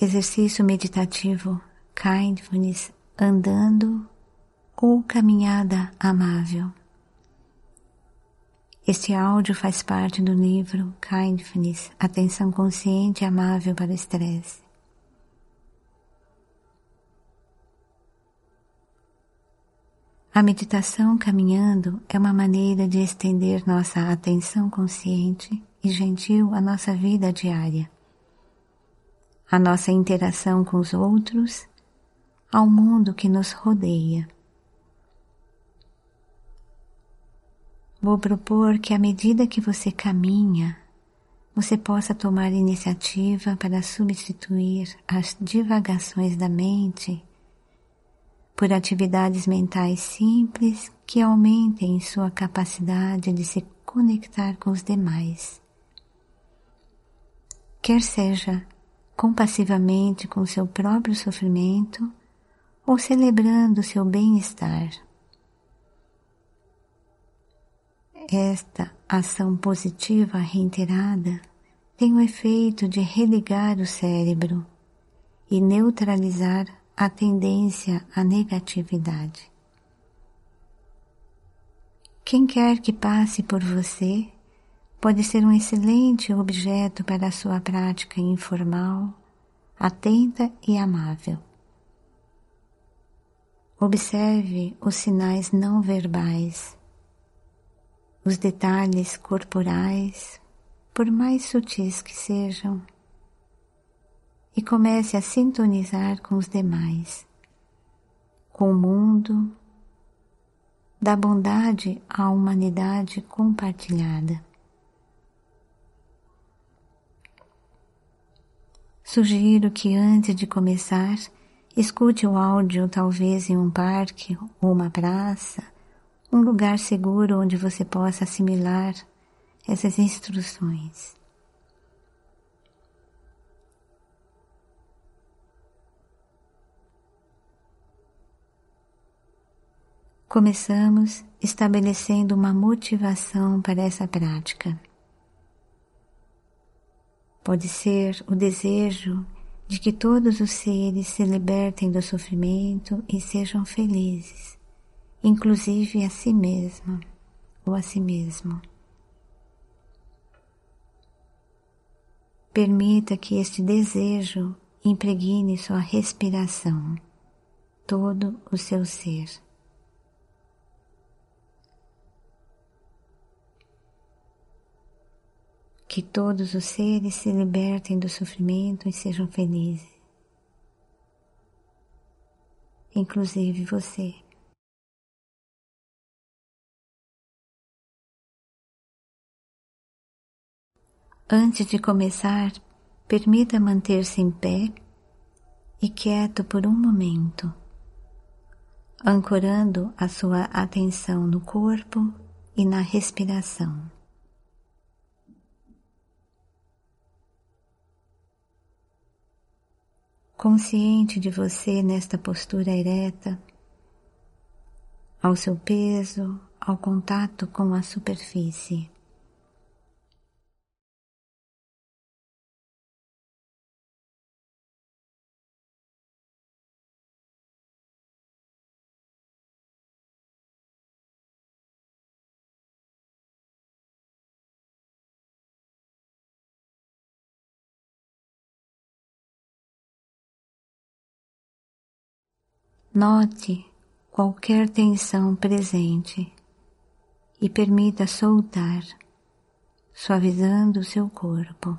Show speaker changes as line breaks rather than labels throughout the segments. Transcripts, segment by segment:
exercício meditativo Kindfulness andando ou caminhada amável. Este áudio faz parte do livro Kindfulness, Atenção Consciente e Amável para o Estresse. A meditação caminhando é uma maneira de estender nossa atenção consciente e gentil à nossa vida diária, à nossa interação com os outros, ao mundo que nos rodeia. Vou propor que à medida que você caminha, você possa tomar iniciativa para substituir as divagações da mente por atividades mentais simples que aumentem sua capacidade de se conectar com os demais. Quer seja compassivamente com seu próprio sofrimento ou celebrando seu bem-estar. Esta ação positiva reiterada tem o efeito de religar o cérebro e neutralizar a tendência à negatividade. Quem quer que passe por você pode ser um excelente objeto para a sua prática informal, atenta e amável. Observe os sinais não verbais, os detalhes corporais, por mais sutis que sejam, e comece a sintonizar com os demais, com o mundo, da bondade à humanidade compartilhada. Sugiro que antes de começar, escute o áudio talvez em um parque ou uma praça, um lugar seguro onde você possa assimilar essas instruções. Começamos estabelecendo uma motivação para essa prática. Pode ser o desejo de que todos os seres se libertem do sofrimento e sejam felizes, inclusive a si mesma ou a si mesmo. Permita que este desejo impregne sua respiração, todo o seu ser. Que todos os seres se libertem do sofrimento e sejam felizes, inclusive você. Antes de começar, permita manter-se em pé e quieto por um momento, ancorando a sua atenção no corpo e na respiração. Consciente de você nesta postura ereta, ao seu peso, ao contato com a superfície. Note qualquer tensão presente e permita soltar, suavizando o seu corpo,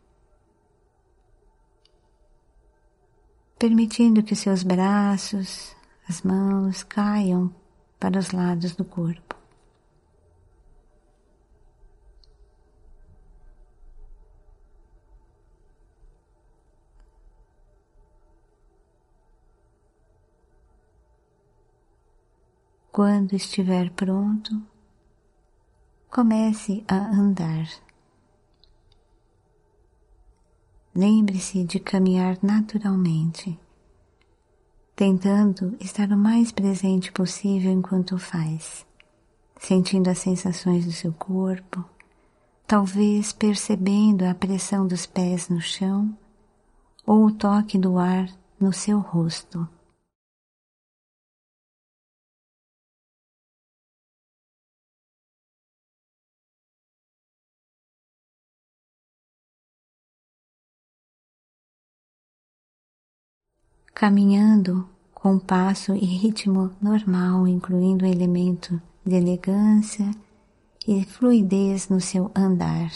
permitindo que seus braços, as mãos caiam para os lados do corpo. Quando estiver pronto, comece a andar. Lembre-se de caminhar naturalmente, tentando estar o mais presente possível enquanto faz, sentindo as sensações do seu corpo, talvez percebendo a pressão dos pés no chão ou o toque do ar no seu rosto. Caminhando com passo e ritmo normal, incluindo o elemento de elegância e fluidez no seu andar.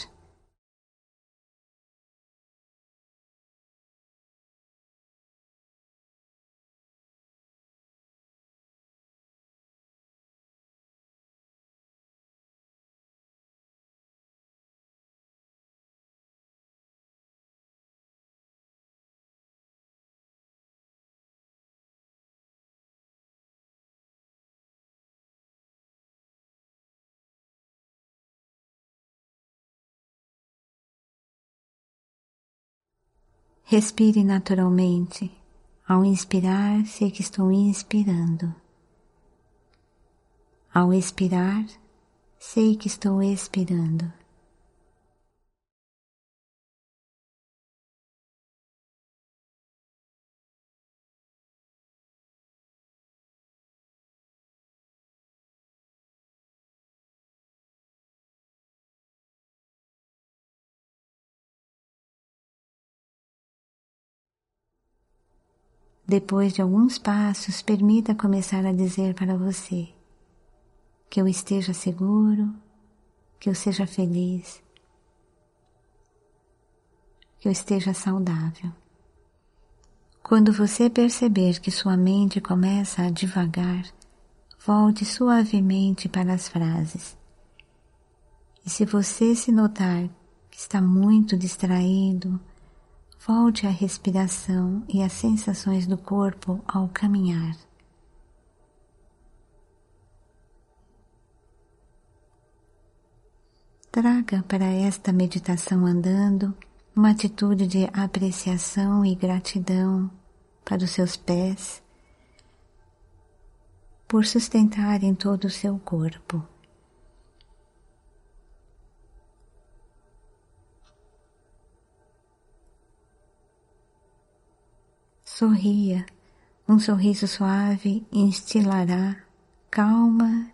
Respire naturalmente. Ao inspirar, sei que estou inspirando. Ao expirar, sei que estou expirando. Depois de alguns passos, permita começar a dizer para você que eu esteja seguro, que eu seja feliz, que eu esteja saudável. Quando você perceber que sua mente começa a divagar, volte suavemente para as frases. E se você se notar que está muito distraído, volte à respiração e às sensações do corpo ao caminhar. Traga para esta meditação andando uma atitude de apreciação e gratidão para os seus pés por sustentarem todo o seu corpo. Sorria, um sorriso suave instilará calma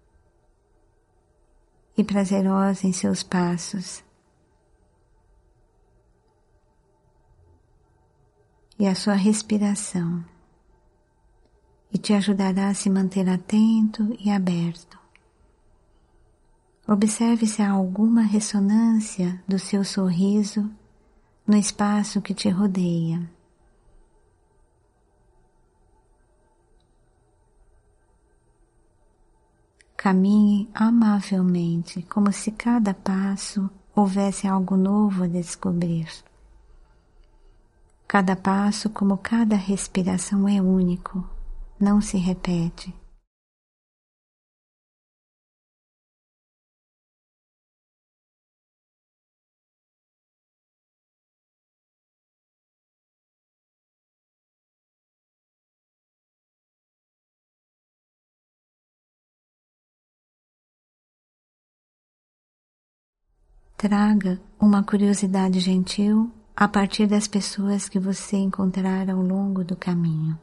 e prazerosa em seus passos. E a sua respiração, e te ajudará a se manter atento e aberto. Observe se há alguma ressonância do seu sorriso no espaço que te rodeia. Caminhe amavelmente, como se cada passo houvesse algo novo a descobrir. Cada passo, como cada respiração, é único, não se repete. Traga uma curiosidade gentil a partir das pessoas que você encontrar ao longo do caminho.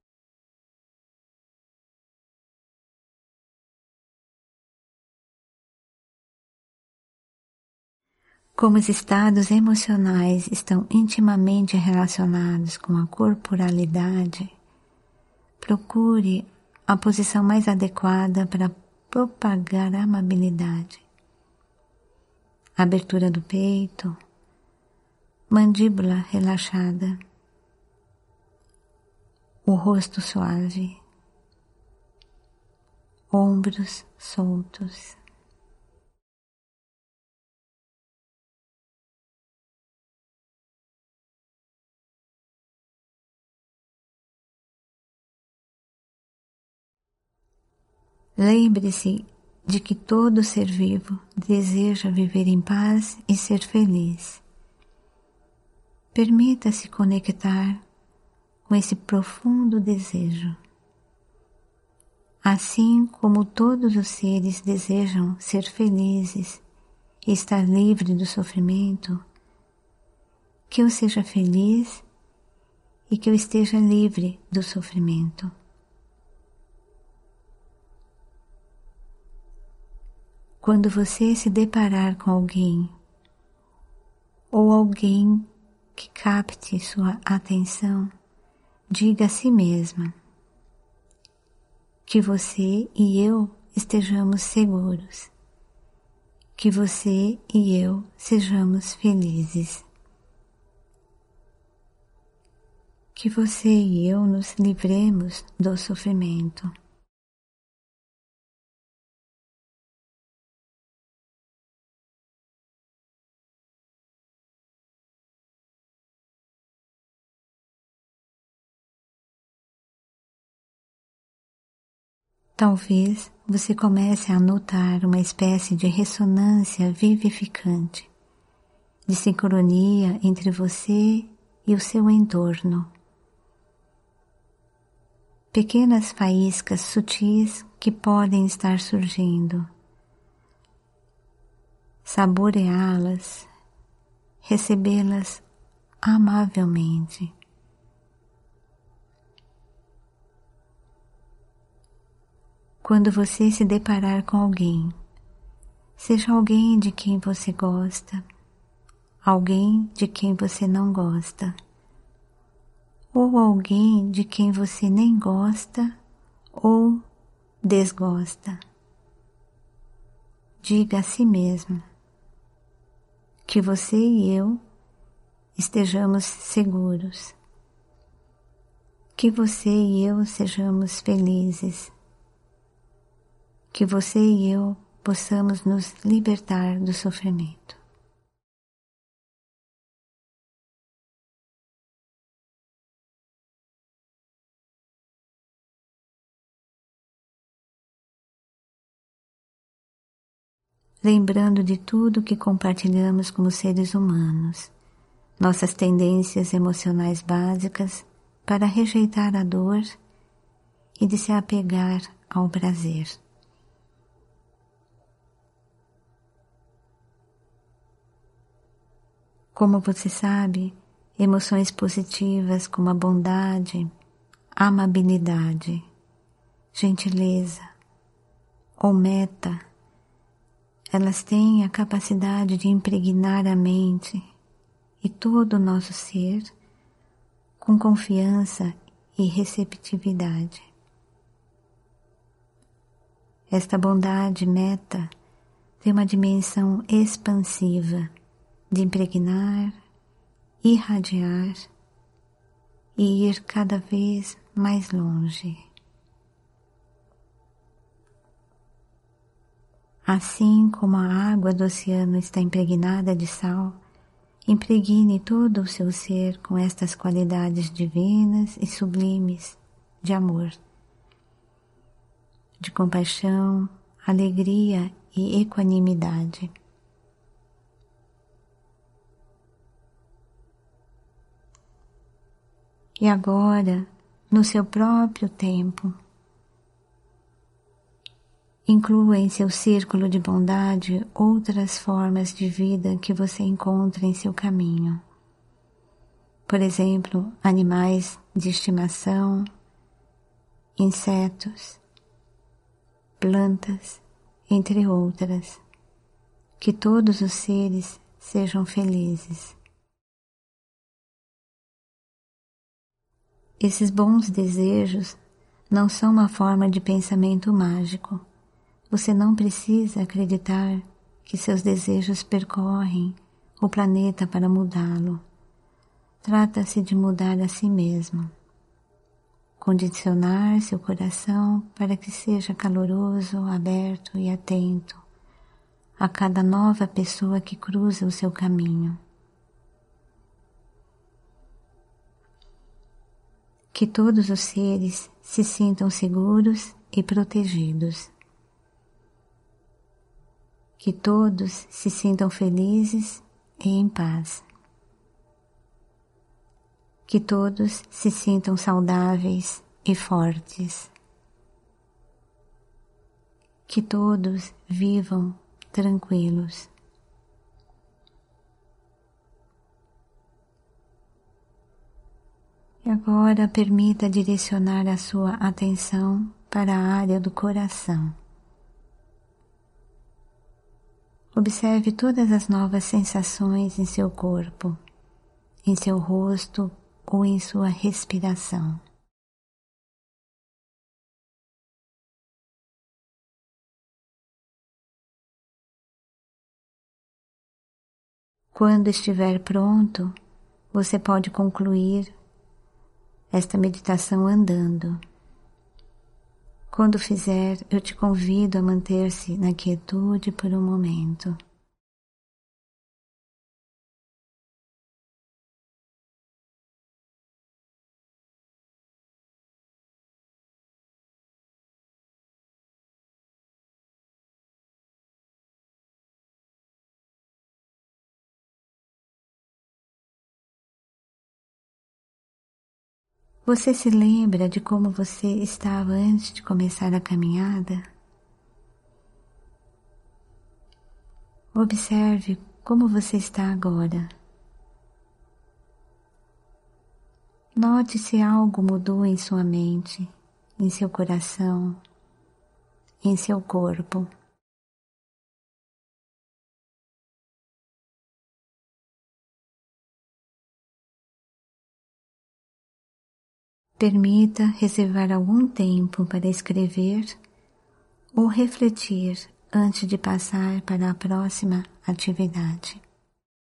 Como os estados emocionais estão intimamente relacionados com a corporalidade, procure a posição mais adequada para propagar a amabilidade. Abertura do peito, mandíbula relaxada, o rosto suave, ombros soltos. Lembre-se de que todo ser vivo deseja viver em paz e ser feliz. Permita-se conectar com esse profundo desejo. Assim como todos os seres desejam ser felizes e estar livre do sofrimento, que eu seja feliz e que eu esteja livre do sofrimento. Quando você se deparar com alguém ou alguém que capte sua atenção, diga a si mesma que você e eu estejamos seguros, que você e eu sejamos felizes, que você e eu nos livremos do sofrimento. Talvez você comece a notar uma espécie de ressonância vivificante, de sincronia entre você e o seu entorno. Pequenas faíscas sutis que podem estar surgindo. Saboreá-las, recebê-las amavelmente. Quando você se deparar com alguém, seja alguém de quem você gosta, alguém de quem você não gosta, ou alguém de quem você nem gosta ou desgosta, diga a si mesmo que você e eu estejamos seguros, que você e eu sejamos felizes, que você e eu possamos nos libertar do sofrimento. Lembrando de tudo que compartilhamos como seres humanos, nossas tendências emocionais básicas para rejeitar a dor e de se apegar ao prazer. Como você sabe, emoções positivas como a bondade, amabilidade, gentileza ou meta, elas têm a capacidade de impregnar a mente e todo o nosso ser com confiança e receptividade. Esta bondade meta tem uma dimensão expansiva de impregnar, irradiar e ir cada vez mais longe. Assim como a água do oceano está impregnada de sal, impregne todo o seu ser com estas qualidades divinas e sublimes de amor, de compaixão, alegria e equanimidade. E agora, no seu próprio tempo, inclua em seu círculo de bondade outras formas de vida que você encontra em seu caminho. Por exemplo, animais de estimação, insetos, plantas, entre outras. Que todos os seres sejam felizes. Esses bons desejos não são uma forma de pensamento mágico. Você não precisa acreditar que seus desejos percorrem o planeta para mudá-lo. Trata-se de mudar a si mesmo. Condicionar seu coração para que seja caloroso, aberto e atento a cada nova pessoa que cruza o seu caminho. Que todos os seres se sintam seguros e protegidos. Que todos se sintam felizes e em paz. Que todos se sintam saudáveis e fortes. Que todos vivam tranquilos. E agora permita direcionar a sua atenção para a área do coração. Observe todas as novas sensações em seu corpo, em seu rosto ou em sua respiração. Quando estiver pronto, você pode concluir esta meditação andando. Quando fizer, eu te convido a manter-se na quietude por um momento. Você se lembra de como você estava antes de começar a caminhada? Observe como você está agora. Note se algo mudou em sua mente, em seu coração, em seu corpo. Permita reservar algum tempo para escrever ou refletir antes de passar para a próxima atividade.